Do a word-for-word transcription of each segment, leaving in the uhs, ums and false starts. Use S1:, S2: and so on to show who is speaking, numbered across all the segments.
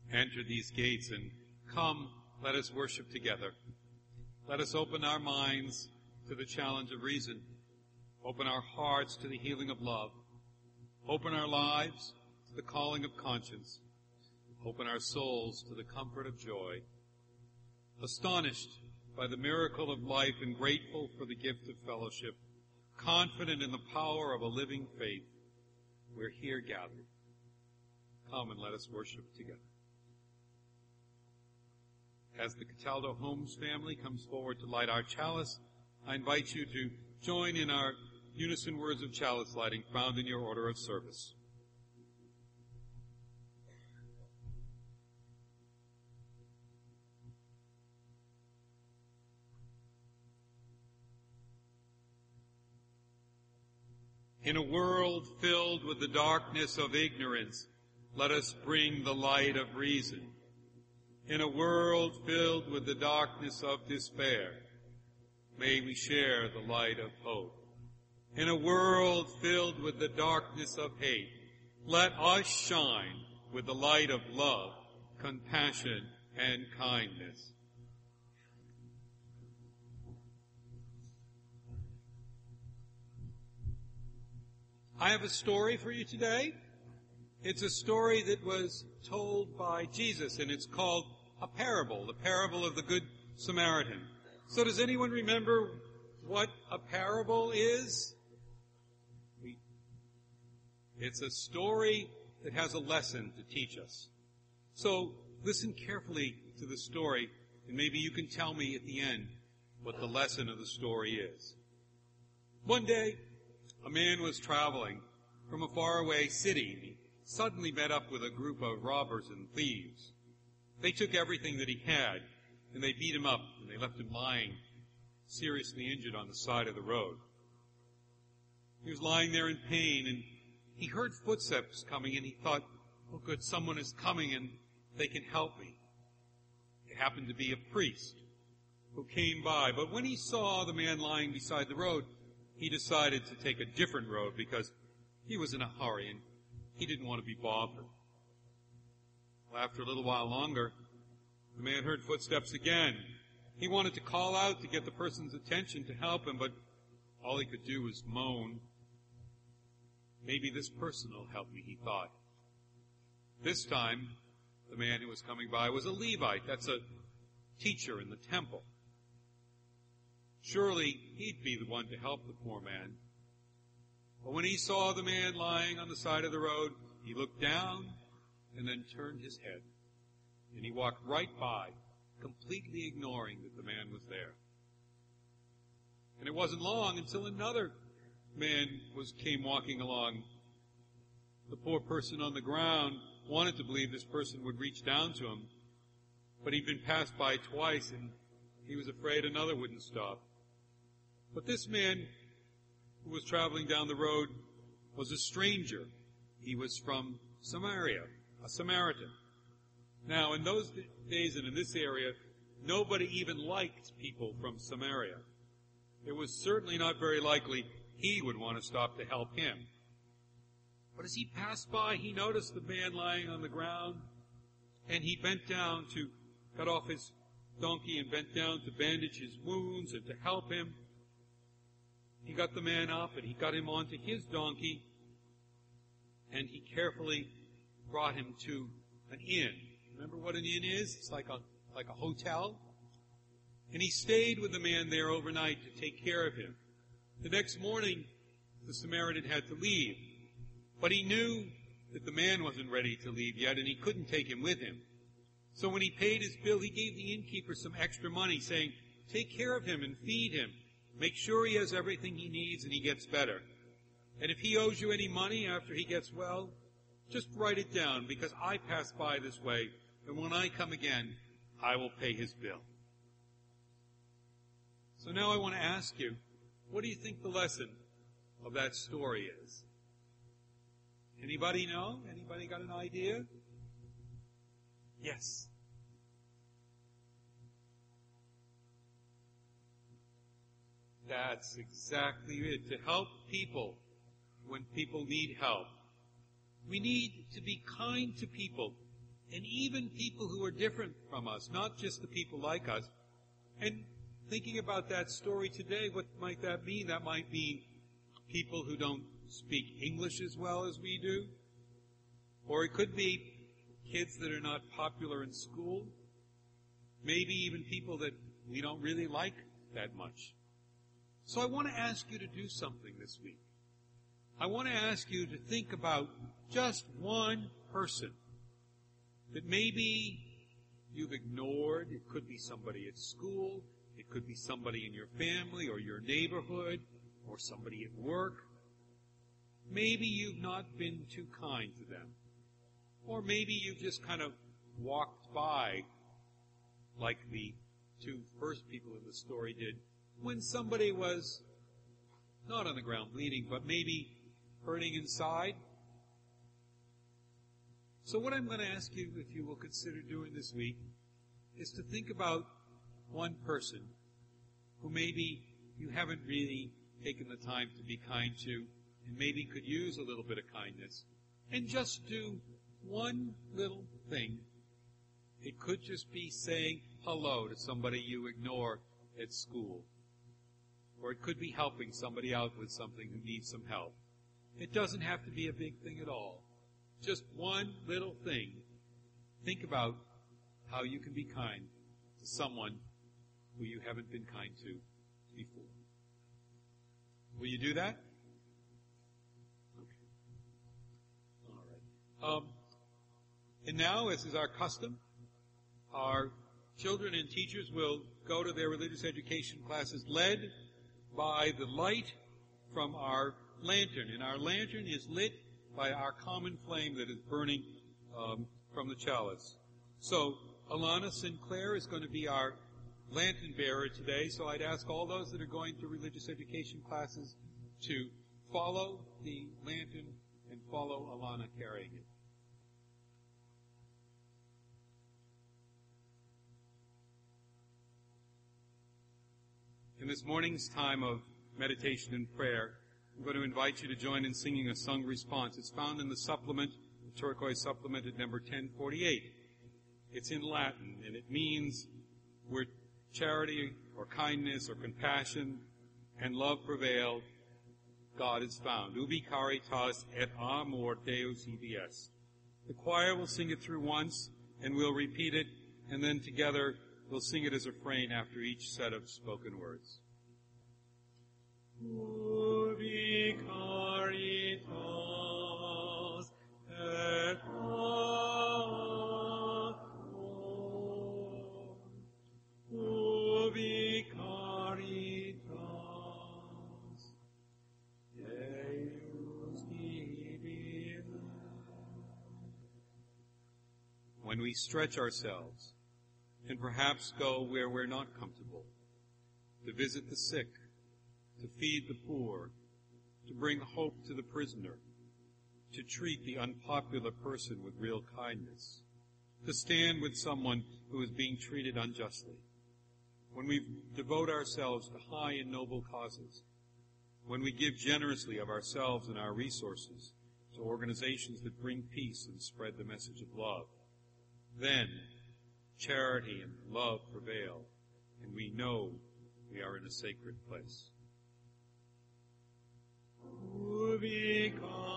S1: enter these gates and come, let us worship together. Let us open our minds to the challenge of reason. Open our hearts to the healing of love. Open our lives to the calling of conscience. Open our souls to the comfort of joy. Astonished by the miracle of life and grateful for the gift of fellowship, confident in the power of a living faith, we're here gathered. Come and let us worship together. As the Cataldo Homes family comes forward to light our chalice, I invite you to join in our unison words of chalice lighting found in your order of service. In a world filled with the darkness of ignorance, let us bring the light of reason. In a world filled with the darkness of despair, may we share the light of hope. In a world filled with the darkness of hate, let us shine with the light of love, compassion, and kindness. I have a story for you today. It's a story that was told by Jesus, and it's called a parable, the parable of the Good Samaritan. So does anyone remember what a parable is? It's a story that has a lesson to teach us. So listen carefully to the story, and maybe you can tell me at the end what the lesson of the story is. One day, a man was traveling from a faraway city. He suddenly met up with a group of robbers and thieves. They took everything that he had, and they beat him up, and they left him lying, seriously injured on the side of the road. He was lying there in pain, and he heard footsteps coming, and he thought, oh good, someone is coming, and they can help me. It happened to be a priest who came by, but when he saw the man lying beside the road, he decided to take a different road because he was in a hurry and he didn't want to be bothered. Well, after a little while longer, the man heard footsteps again. He wanted to call out to get the person's attention to help him, but all he could do was moan. Maybe this person will help me, he thought. This time, the man who was coming by was a Levite. That's a teacher in the temple. Surely he'd be the one to help the poor man. But when he saw the man lying on the side of the road, he looked down and then turned his head. And he walked right by, completely ignoring that the man was there. And it wasn't long until another man was came walking along. The poor person on the ground wanted to believe this person would reach down to him, but he'd been passed by twice and he was afraid another wouldn't stop. But this man who was traveling down the road was a stranger. He was from Samaria, a Samaritan. Now, in those days and in this area, nobody even liked people from Samaria. It was certainly not very likely he would want to stop to help him. But as he passed by, he noticed the man lying on the ground, and he bent down to cut off his donkey and bent down to bandage his wounds and to help him. He got the man up and he got him onto his donkey, and he carefully brought him to an inn. Remember what an inn is? It's like a, like a hotel. And he stayed with the man there overnight to take care of him. The next morning, the Samaritan had to leave. But he knew that the man wasn't ready to leave yet, and he couldn't take him with him. So when he paid his bill, he gave the innkeeper some extra money, saying, take care of him and feed him. Make sure he has everything he needs and he gets better. And if he owes you any money after he gets well, just write it down, because I pass by this way, and when I come again, I will pay his bill. So now I want to ask you, what do you think the lesson of that story is? Anybody know? Anybody got an idea? Yes. That's exactly it. To help people when people need help. We need to be kind to people and even people who are different from us, not just the people like us. And thinking about that story today, what might that mean? That might mean people who don't speak English as well as we do. Or it could be kids that are not popular in school. Maybe even people that we don't really like that much. So I want to ask you to do something this week. I want to ask you to think about just one person that maybe you've ignored. It could be somebody at school. It could be somebody in your family or your neighborhood or somebody at work. Maybe you've not been too kind to them. Or maybe you've just kind of walked by like the two first people in the story did when somebody was not on the ground bleeding, but maybe hurting inside. So what I'm going to ask you, if you will consider doing this week, is to think about one person who maybe you haven't really taken the time to be kind to and maybe could use a little bit of kindness, and just do one little thing. It could just be saying hello to somebody you ignore at school. Or it could be helping somebody out with something who needs some help. It doesn't have to be a big thing at all. Just one little thing. Think about how you can be kind to someone who you haven't been kind to before. Will you do that? Okay. All right. Um, and now, as is our custom, our children and teachers will go to their religious education classes led by the light from our lantern. And our lantern is lit by our common flame that is burning um, from the chalice. So Alana Sinclair is going to be our lantern bearer today. So I'd ask all those that are going to religious education classes to follow the lantern and follow Alana carrying it. In this morning's time of meditation and prayer, I'm going to invite you to join in singing a sung response. It's found in the supplement, the turquoise supplement at number ten forty-eight. It's in Latin, and it means where charity or kindness or compassion and love prevail, God is found. Ubi caritas et amor Deus ibi est. The choir will sing it through once, and we'll repeat it, and then together we'll sing it as a refrain after each set of spoken words. Ubi caritas et amor, ubi caritas Deus ibi est. When we stretch ourselves and perhaps go where we're not comfortable, to visit the sick, to feed the poor, to bring hope to the prisoner, to treat the unpopular person with real kindness, to stand with someone who is being treated unjustly. When we devote ourselves to high and noble causes, when we give generously of ourselves and our resources to organizations that bring peace and spread the message of love, then charity and love prevail, and we know we are in a sacred place. Ubi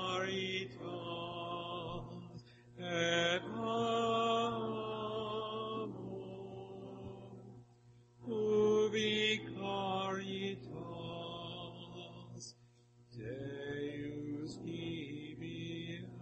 S1: caritas et amor, ubi caritas Deus ibi est.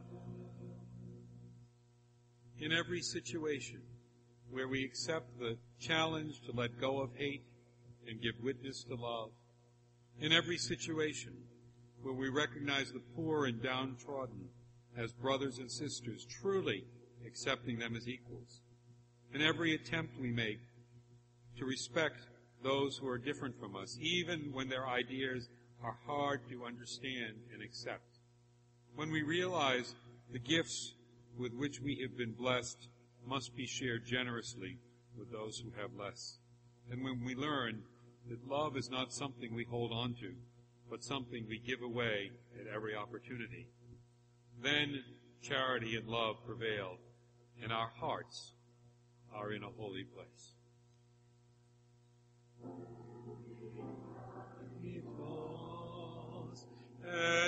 S1: In every situation where we accept the challenge to let go of hate and give witness to love, in every situation where we recognize the poor and downtrodden as brothers and sisters, truly accepting them as equals, in every attempt we make to respect those who are different from us, even when their ideas are hard to understand and accept, when we realize the gifts with which we have been blessed must be shared generously with those who have less, and when we learn that love is not something we hold on to, but something we give away at every opportunity, then charity and love prevail, and our hearts are in a holy place. Et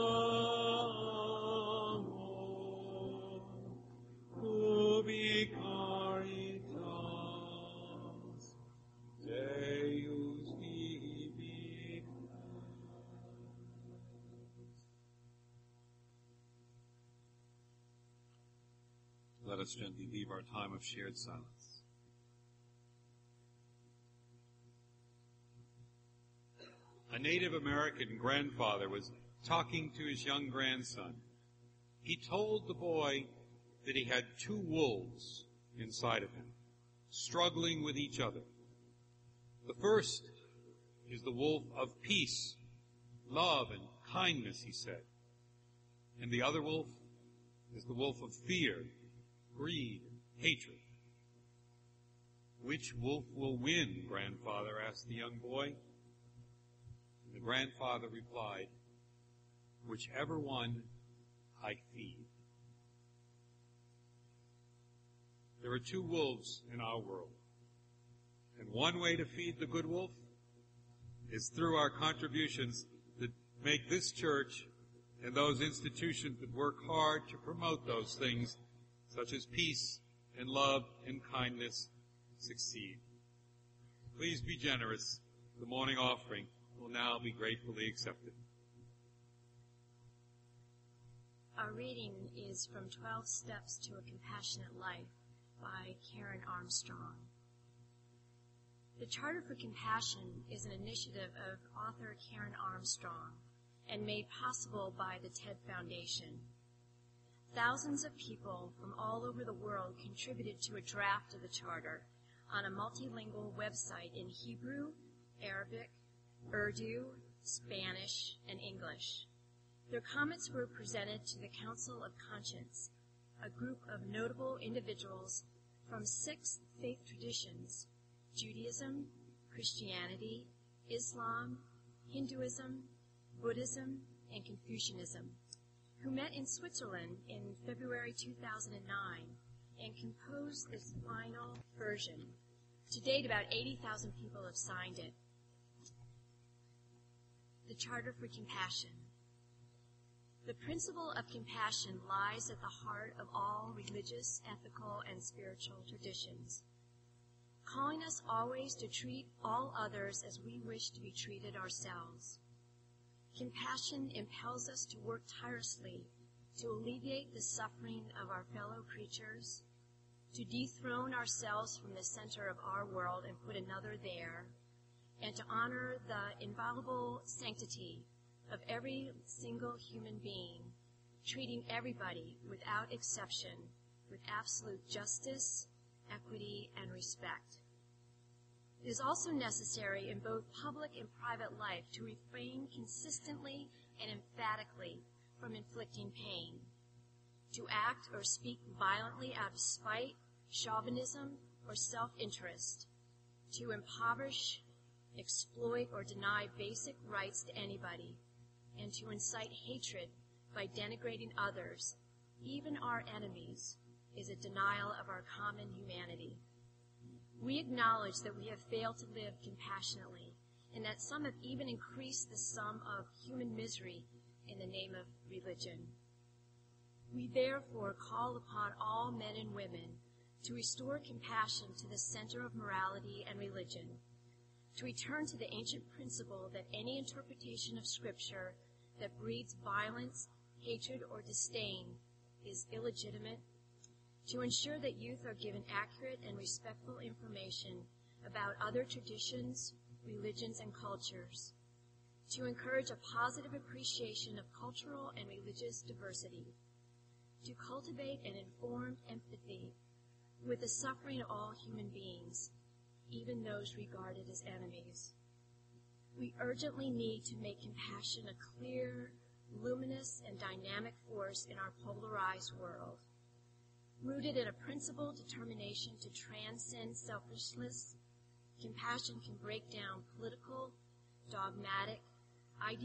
S1: amor ubi caritas Deus vivificat. Let us gently leave our time of shared silence. A Native American grandfather was talking to his young grandson. He told the boy that he had two wolves inside of him, struggling with each other. The first is the wolf of peace, love, and kindness, he said. And the other wolf is the wolf of fear, greed, and hatred. Which wolf will win, grandfather? Asked the young boy. And the grandfather replied, whichever one I feed. There are two wolves in our world. And one way to feed the good wolf is through our contributions that make this church and those institutions that work hard to promote those things, such as peace and love and kindness, succeed. Please be generous. The morning offering will now be gratefully accepted.
S2: Our reading is from twelve Steps to a Compassionate Life by Karen Armstrong. The Charter for Compassion is an initiative of author Karen Armstrong and made possible by the TED Foundation. Thousands of people from all over the world contributed to a draft of the Charter on a multilingual website in Hebrew, Arabic, Urdu, Spanish, and English. Their comments were presented to the Council of Conscience, a group of notable individuals from six faith traditions: Judaism, Christianity, Islam, Hinduism, Buddhism, and Confucianism, who met in Switzerland in February two thousand nine and composed this final version. To date, about eighty thousand people have signed it. The Charter for Compassion. The principle of compassion lies at the heart of all religious, ethical, and spiritual traditions, calling us always to treat all others as we wish to be treated ourselves. Compassion impels us to work tirelessly to alleviate the suffering of our fellow creatures, to dethrone ourselves from the center of our world and put another there, and to honor the inviolable sanctity of every single human being, treating everybody without exception with absolute justice, equity, and respect. It is also necessary in both public and private life to refrain consistently and emphatically from inflicting pain, to act or speak violently out of spite, chauvinism, or self-interest, to impoverish, exploit, or deny basic rights to anybody, and to incite hatred by denigrating others, even our enemies, is a denial of our common humanity. We acknowledge that we have failed to live compassionately, and that some have even increased the sum of human misery in the name of religion. We therefore call upon all men and women to restore compassion to the center of morality and religion, to return to the ancient principle that any interpretation of Scripture that breeds violence, hatred, or disdain is illegitimate, to ensure that youth are given accurate and respectful information about other traditions, religions, and cultures, to encourage a positive appreciation of cultural and religious diversity, to cultivate an informed empathy with the suffering of all human beings, even those regarded as enemies. We urgently need to make compassion a clear, luminous, and dynamic force in our polarized world. Rooted in a principled determination to transcend selfishness, compassion can break down political, dogmatic,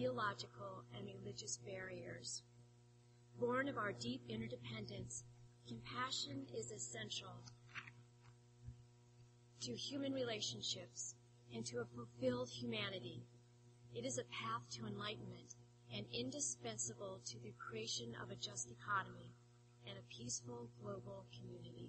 S2: ideological, and religious barriers. Born of our deep interdependence, compassion is essential to human relationships and to a fulfilled humanity. It is a path to enlightenment and indispensable to the creation of a just economy and a peaceful global community.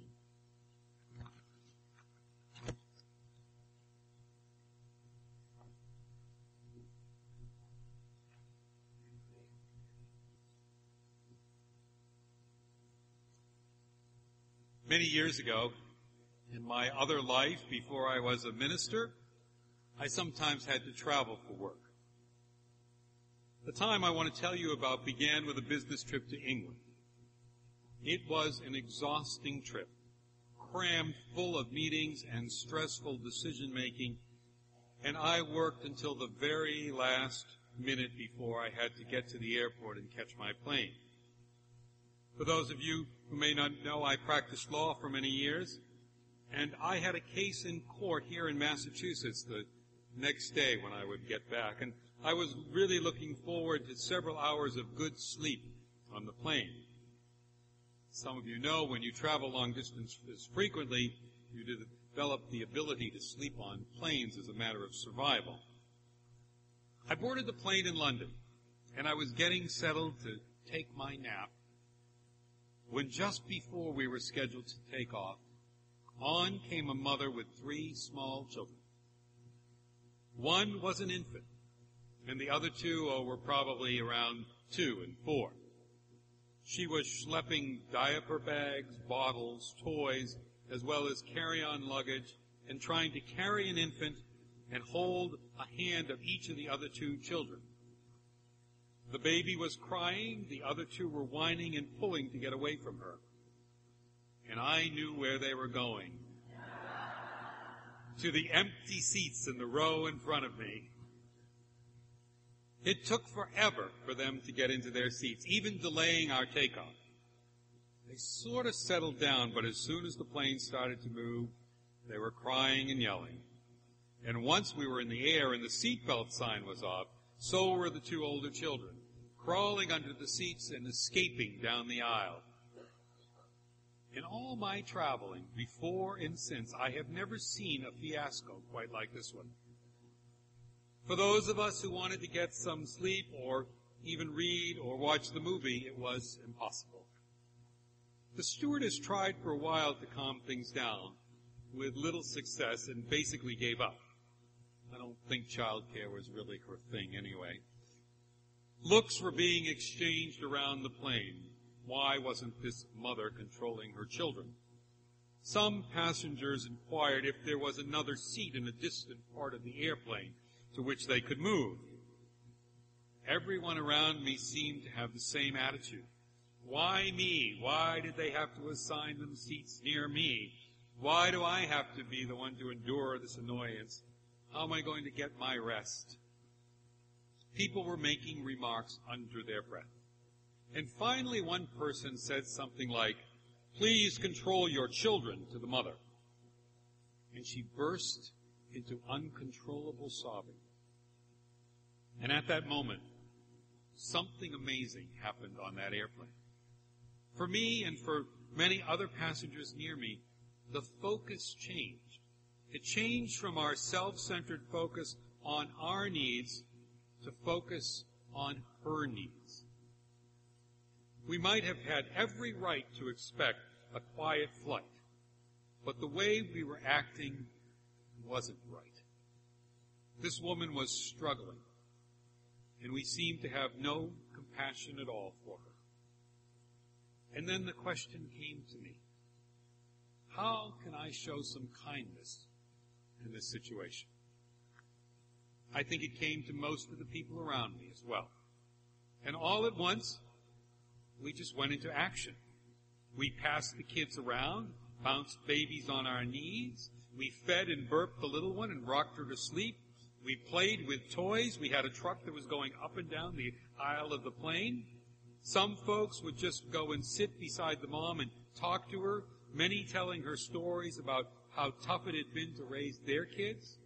S1: Many years ago, in my other life before I was a minister, I sometimes had to travel for work. The time I want to tell you about began with a business trip to England. It was an exhausting trip, crammed full of meetings and stressful decision-making, and I worked until the very last minute before I had to get to the airport and catch my plane. For those of you who may not know, I practiced law for many years, and I had a case in court here in Massachusetts the next day when I would get back, and I was really looking forward to several hours of good sleep on the plane. Some of you know when you travel long distances frequently, you develop the ability to sleep on planes as a matter of survival. I boarded the plane in London, and I was getting settled to take my nap when just before we were scheduled to take off, on came a mother with three small children. One was an infant, and the other two oh, were probably around two and four. She was schlepping diaper bags, bottles, toys, as well as carry-on luggage, and trying to carry an infant and hold a hand of each of the other two children. The baby was crying, the other two were whining and pulling to get away from her. And I knew where they were going. To the empty seats in the row in front of me. It took forever for them to get into their seats, even delaying our takeoff. They sort of settled down, but as soon as the plane started to move, they were crying and yelling. And once we were in the air and the seatbelt sign was off, so were the two older children, crawling under the seats and escaping down the aisle. In all my traveling, before and since, I have never seen a fiasco quite like this one. For those of us who wanted to get some sleep or even read or watch the movie, it was impossible. The stewardess tried for a while to calm things down, with little success, and basically gave up. I don't think childcare was really her thing anyway. Looks were being exchanged around the plane. Why wasn't this mother controlling her children? Some passengers inquired if there was another seat in a distant part of the airplane to which they could move. Everyone around me seemed to have the same attitude. Why me? Why did they have to assign them seats near me? Why do I have to be the one to endure this annoyance? How am I going to get my rest? People were making remarks under their breath. And finally one person said something like, "Please control your children," to the mother. And she burst into uncontrollable sobbing. And at that moment, something amazing happened on that airplane. For me and for many other passengers near me, the focus changed. It changed from our self-centered focus on our needs to focus on her needs. We might have had every right to expect a quiet flight, but the way we were acting wasn't right. This woman was struggling, and we seemed to have no compassion at all for her. And then the question came to me, how can I show some kindness in this situation? I think it came to most of the people around me as well. And all at once, we just went into action. We passed the kids around, bounced babies on our knees. We fed and burped the little one and rocked her to sleep. We played with toys. We had a truck that was going up and down the aisle of the plane. Some folks would just go and sit beside the mom and talk to her, many telling her stories about how tough it had been to raise their kids.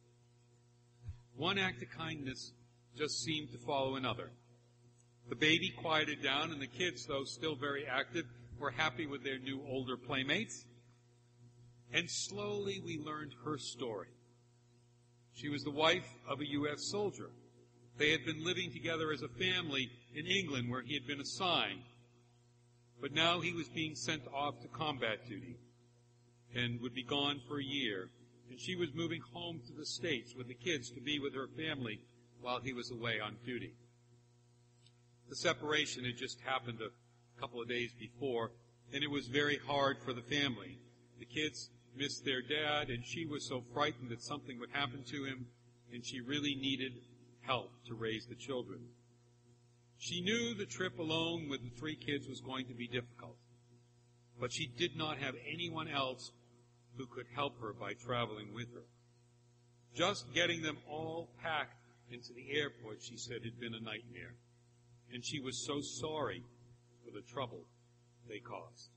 S1: One act of kindness just seemed to follow another. The baby quieted down, and the kids, though still very active, were happy with their new older playmates. And slowly we learned her story. She was the wife of a U S soldier. They had been living together as a family in England where he had been assigned. But now he was being sent off to combat duty and would be gone for a year. And she was moving home to the States with the kids to be with her family while he was away on duty. The separation had just happened a couple of days before, and it was very hard for the family. The kids missed their dad, and she was so frightened that something would happen to him, and she really needed help to raise the children. She knew the trip alone with the three kids was going to be difficult, but she did not have anyone else who could help her by traveling with her. Just getting them all packed into the airport, she said, had been a nightmare, and she was so sorry for the trouble they caused.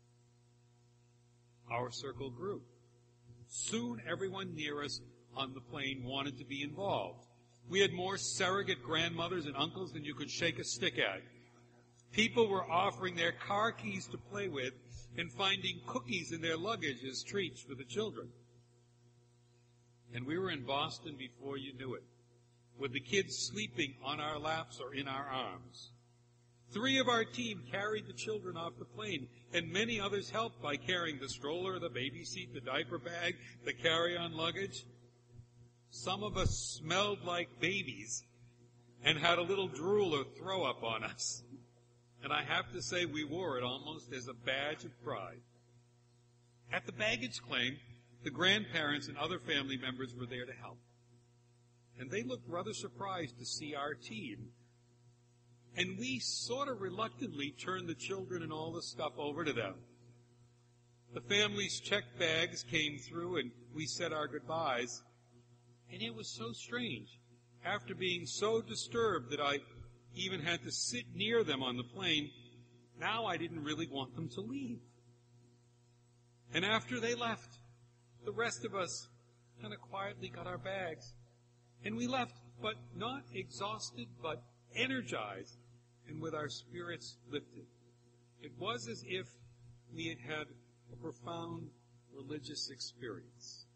S1: Our circle grew. Soon everyone near us on the plane wanted to be involved. We had more surrogate grandmothers and uncles than you could shake a stick at. People were offering their car keys to play with and finding cookies in their luggage as treats for the children. And we were in Boston before you knew it, with the kids sleeping on our laps or in our arms. Three of our team carried the children off the plane, and many others helped by carrying the stroller, the baby seat, the diaper bag, the carry-on luggage. Some of us smelled like babies and had a little drool or throw up on us. And I have to say we wore it almost as a badge of pride. At the baggage claim, the grandparents and other family members were there to help. And they looked rather surprised to see our team. And we sort of reluctantly turned the children and all the stuff over to them. The family's checked bags came through and we said our goodbyes. And it was so strange. After being so disturbed that I even had to sit near them on the plane, now I didn't really want them to leave. And after they left, the rest of us kind of quietly got our bags. And we left, but not exhausted, but energized and with our spirits lifted. It was as if we had had a profound religious experience.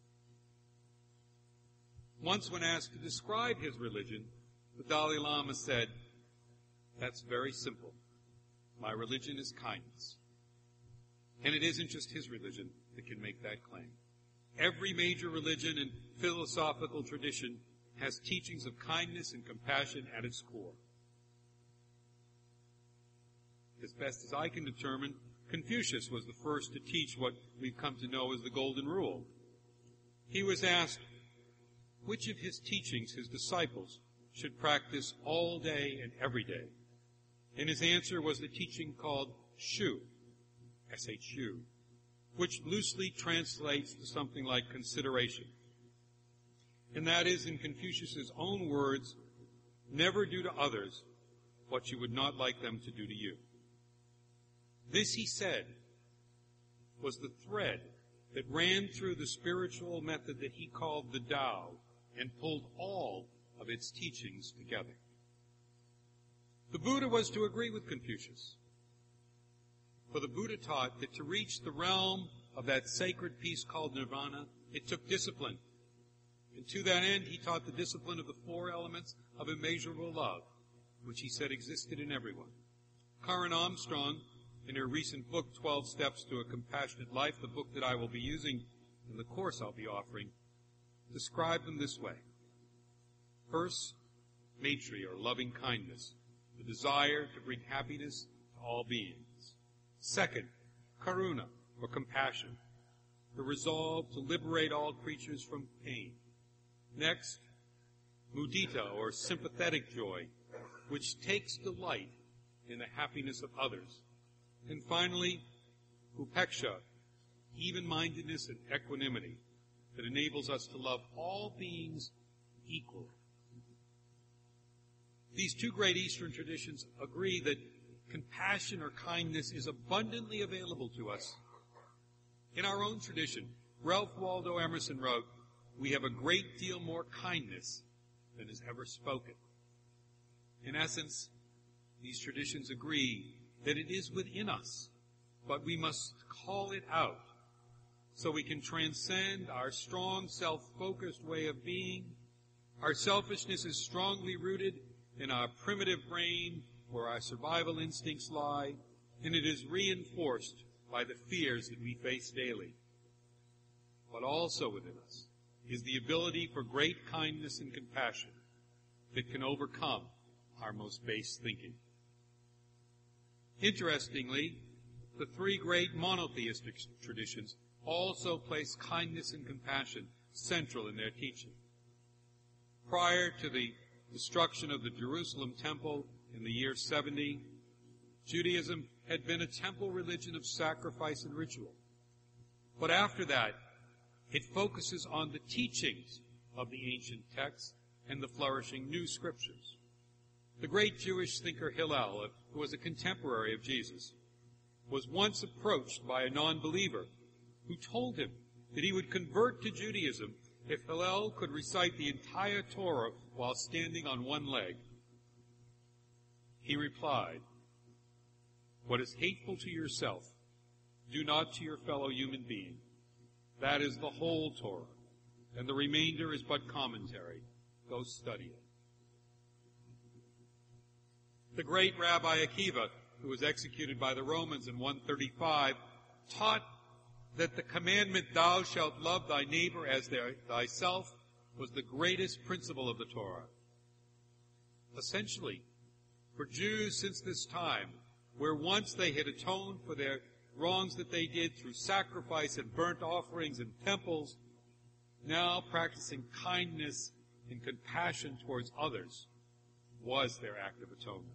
S1: Once when asked to describe his religion, the Dalai Lama said, "That's very simple. My religion is kindness." And it isn't just his religion that can make that claim. Every major religion and philosophical tradition has teachings of kindness and compassion at its core. As best as I can determine, Confucius was the first to teach what we've come to know as the Golden Rule. He was asked which of his teachings his disciples should practice all day and every day. And his answer was the teaching called Shu, S H U, which loosely translates to something like consideration. And that is, in Confucius's own words, never do to others what you would not like them to do to you. This, he said, was the thread that ran through the spiritual method that he called the Tao and pulled all of its teachings together. The Buddha was to agree with Confucius. For the Buddha taught that to reach the realm of that sacred peace called nirvana, it took discipline. And to that end, he taught the discipline of the four elements of immeasurable love, which he said existed in everyone. Karen Armstrong, in her recent book, twelve Steps to a Compassionate Life, the book that I will be using in the course I'll be offering, described them this way. First, maitri, or loving kindness, the desire to bring happiness to all beings. Second, karuna, or compassion, the resolve to liberate all creatures from pain. Next, mudita, or sympathetic joy, which takes delight in the happiness of others. And finally, upeksha, even-mindedness and equanimity that enables us to love all beings equally. These two great Eastern traditions agree that compassion or kindness is abundantly available to us. In our own tradition, Ralph Waldo Emerson wrote, "We have a great deal more kindness than is ever spoken." In essence, these traditions agree that it is within us, but we must call it out so we can transcend our strong, self-focused way of being. Our selfishness is strongly rooted in our primitive brain, where our survival instincts lie, and it is reinforced by the fears that we face daily. But also within us is the ability for great kindness and compassion that can overcome our most base thinking. Interestingly, the three great monotheistic traditions also place kindness and compassion central in their teaching. Prior to the destruction of the Jerusalem temple in the year seventy, Judaism had been a temple religion of sacrifice and ritual. But after that, it focuses on the teachings of the ancient texts and the flourishing new scriptures. The great Jewish thinker Hillel, who was a contemporary of Jesus, was once approached by a non-believer who told him that he would convert to Judaism if Hillel could recite the entire Torah while standing on one leg. He replied, "What is hateful to yourself, do not to your fellow human being. That is the whole Torah, and the remainder is but commentary. Go study it." The great Rabbi Akiva, who was executed by the Romans in one thirty-five, taught that the commandment, "Thou shalt love thy neighbor as thyself," was the greatest principle of the Torah. Essentially, for Jews since this time, where once they had atoned for their wrongs that they did through sacrifice and burnt offerings in temples, now practicing kindness and compassion towards others was their act of atonement.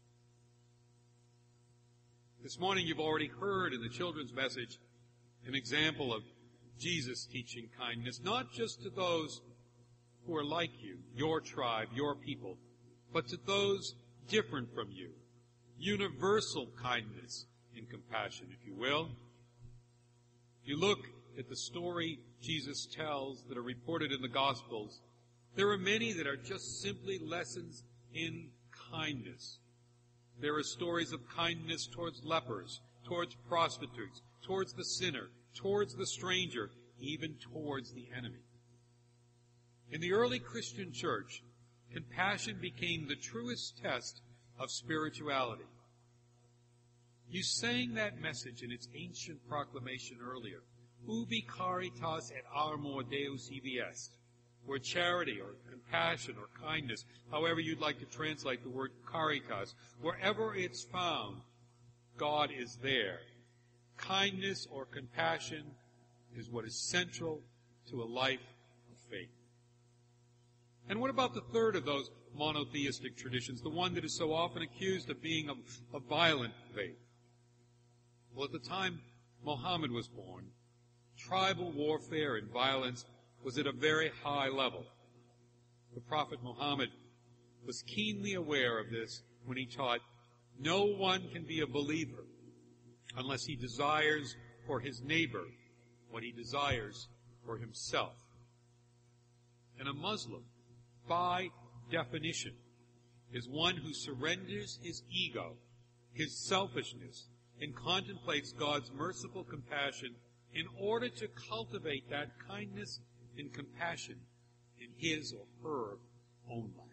S1: This morning you've already heard in the children's message an example of Jesus teaching kindness, not just to those who are like you, your tribe, your people, but to those different from you. Universal kindness and compassion, if you will. You look at the story Jesus tells that are reported in the Gospels, there are many that are just simply lessons in kindness. There are stories of kindness towards lepers, towards prostitutes, towards the sinner, towards the stranger, even towards the enemy. In the early Christian church, compassion became the truest test of spirituality. You sang that message in its ancient proclamation earlier, Ubi caritas et amor Deus ibi est, where charity or compassion or kindness, however you'd like to translate the word caritas, wherever it's found, God is there. Kindness or compassion is what is central to a life of faith. And what about the third of those monotheistic traditions, the one that is so often accused of being a, a violent faith? Well, at the time Muhammad was born, tribal warfare and violence was at a very high level. The Prophet Muhammad was keenly aware of this when he taught, "No one can be a believer unless he desires for his neighbor what he desires for himself." And a Muslim, by definition, is one who surrenders his ego, his selfishness, and contemplates God's merciful compassion in order to cultivate that kindness and compassion in his or her own life.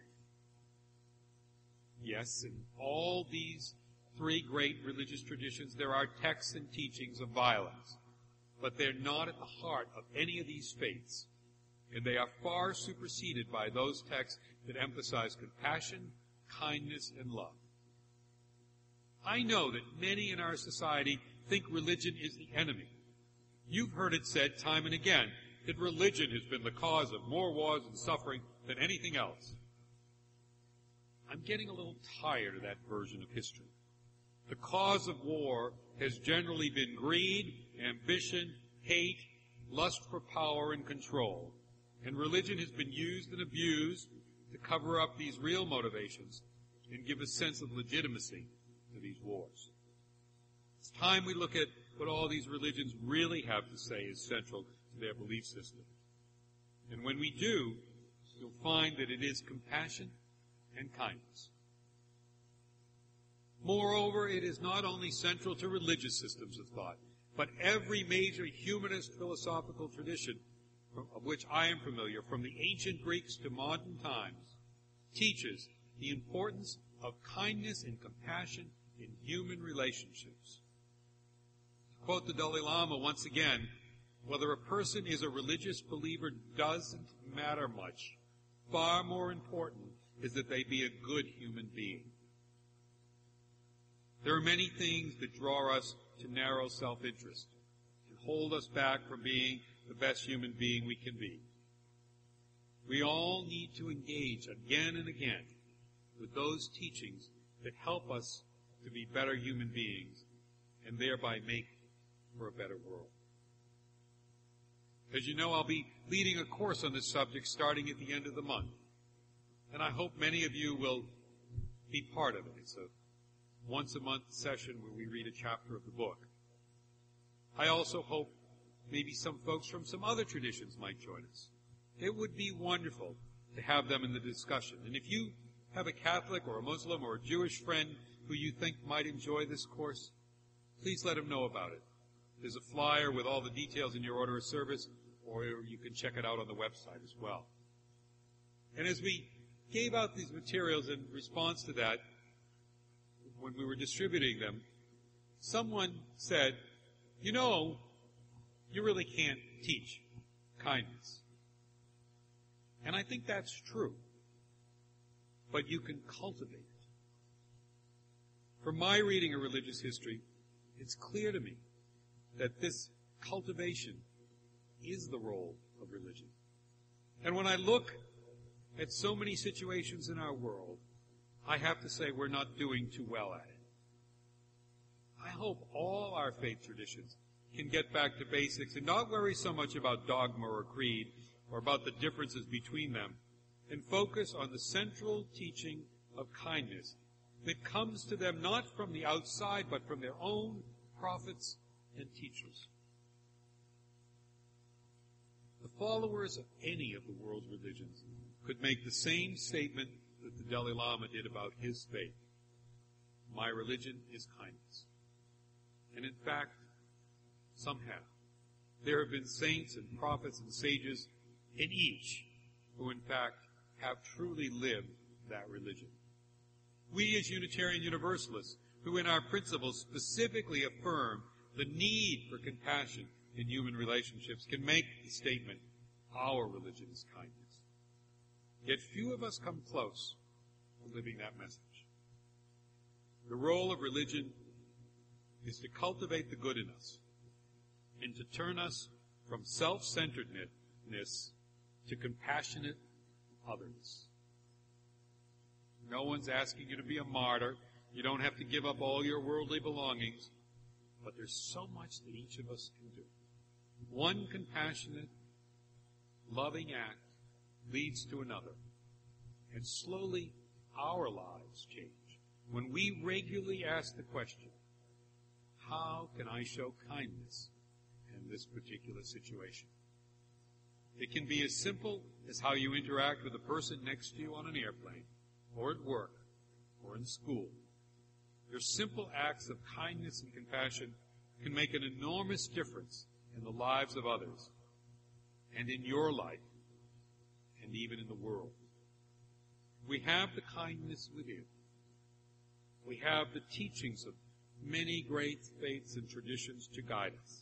S1: Yes, in all these three great religious traditions, there are texts and teachings of violence, but they're not at the heart of any of these faiths, and they are far superseded by those texts that emphasize compassion, kindness, and love. I know that many in our society think religion is the enemy. You've heard it said time and again that religion has been the cause of more wars and suffering than anything else. I'm getting a little tired of that version of history. The cause of war has generally been greed, ambition, hate, lust for power and control. And religion has been used and abused to cover up these real motivations and give a sense of legitimacy to these wars. It's time we look at what all these religions really have to say is central to their belief system. And when we do, you'll find that it is compassion and kindness. Moreover, it is not only central to religious systems of thought, but every major humanist philosophical tradition of which I am familiar, from the ancient Greeks to modern times, teaches the importance of kindness and compassion in human relationships. To quote the Dalai Lama once again, whether a person is a religious believer doesn't matter much. Far more important is that they be a good human being. There are many things that draw us to narrow self-interest and hold us back from being the best human being we can be. We all need to engage again and again with those teachings that help us to be better human beings and thereby make for a better world. As you know, I'll be leading a course on this subject starting at the end of the month, and I hope many of you will be part of it. It's a once-a-month session where we read a chapter of the book. I also hope maybe some folks from some other traditions might join us. It would be wonderful to have them in the discussion. And if you have a Catholic or a Muslim or a Jewish friend who you think might enjoy this course, please let them know about it. There's a flyer with all the details in your order of service, or you can check it out on the website as well. And as we gave out these materials in response to that, when we were distributing them, someone said, you know, you really can't teach kindness. And I think that's true. But you can cultivate it. From my reading of religious history, it's clear to me that this cultivation is the role of religion. And when I look at so many situations in our world, I have to say we're not doing too well at it. I hope all our faith traditions can get back to basics and not worry so much about dogma or creed or about the differences between them, and focus on the central teaching of kindness that comes to them not from the outside but from their own prophets and teachers. The followers of any of the world's religions could make the same statement that the Dalai Lama did about his faith. My religion is kindness. And in fact, some have. There have been saints and prophets and sages in each who, in fact, have truly lived that religion. We as Unitarian Universalists, who in our principles specifically affirm the need for compassion in human relationships, can make the statement, our religion is kindness. Yet few of us come close to living that message. The role of religion is to cultivate the good in us and to turn us from self-centeredness to compassionate otherness. No one's asking you to be a martyr. You don't have to give up all your worldly belongings. But there's so much that each of us can do. One compassionate, loving act leads to another. And slowly our lives change when we regularly ask the question, how can I show kindness in this particular situation? It can be as simple as how you interact with the person next to you on an airplane, or at work, or in school. Your simple acts of kindness and compassion can make an enormous difference in the lives of others, and in your life, and even in the world. We have the kindness within. We have the teachings of many great faiths and traditions to guide us.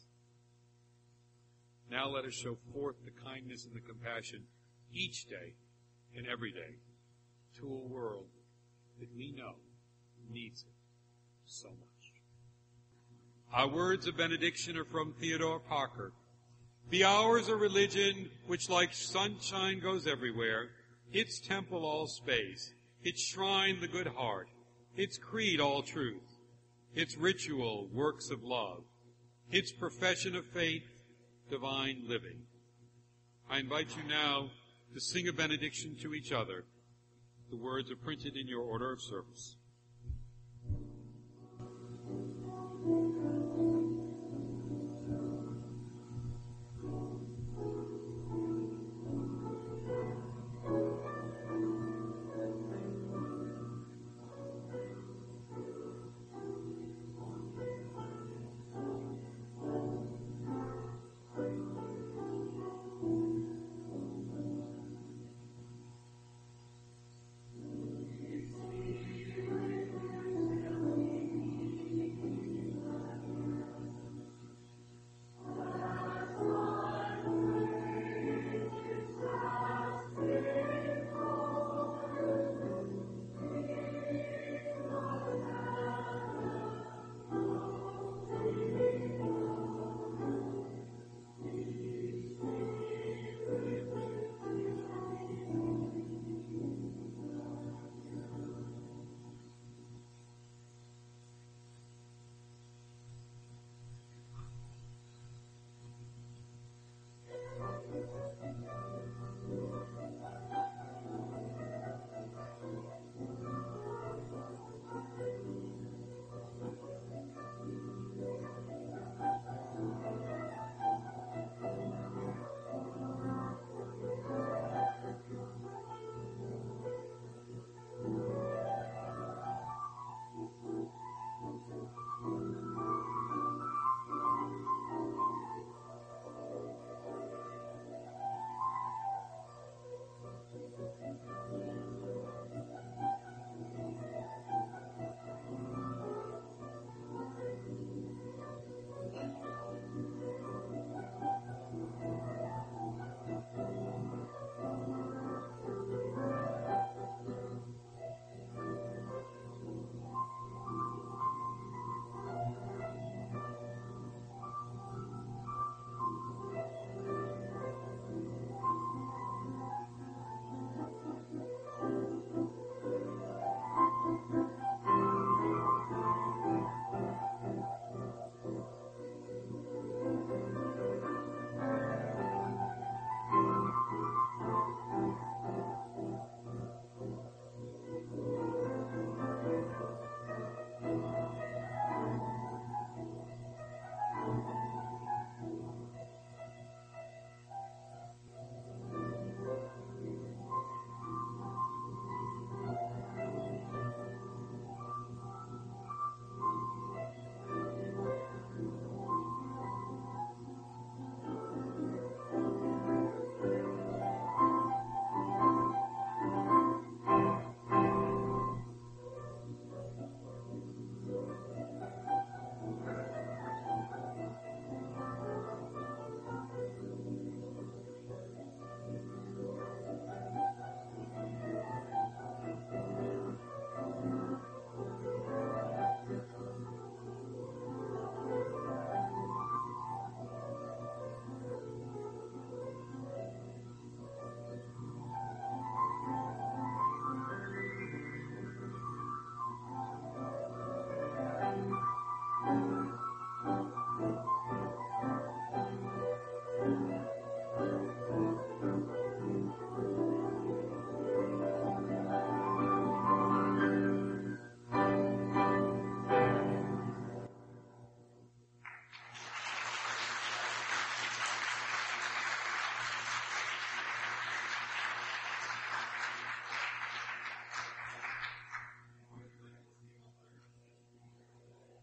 S1: Now let us show forth the kindness and the compassion each day and every day to a world that we know needs it so much. Our words of benediction are from Theodore Parker. Be ours a religion which like sunshine goes everywhere, its temple all space, its shrine the good heart, its creed all truth, its ritual works of love, its profession of faith, divine living. I invite you now to sing a benediction to each other. The words are printed in your order of service.